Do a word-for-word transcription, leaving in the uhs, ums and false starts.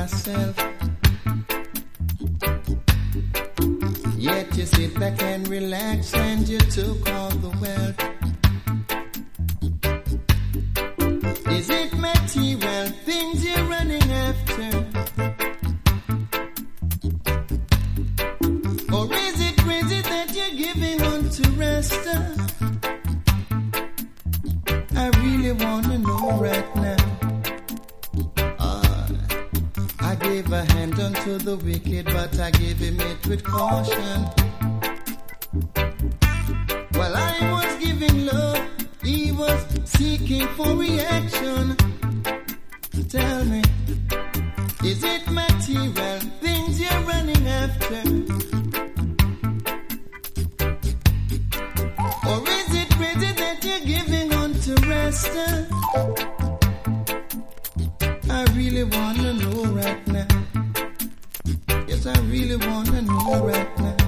yourself. Yet you sit back and relax and you took all the wealth. Is it material things you're running after? Or is it crazy that you're giving on to rest? I really wanna know right now. Uh, I gave a hand unto the wicked, but I gave him it with caution. While I was giving love, he was seeking for reaction. Tell me, is it material things you're running after? Or is it crazy that you're giving on to rest? I really wanna know right now. Yes, I really wanna know right now.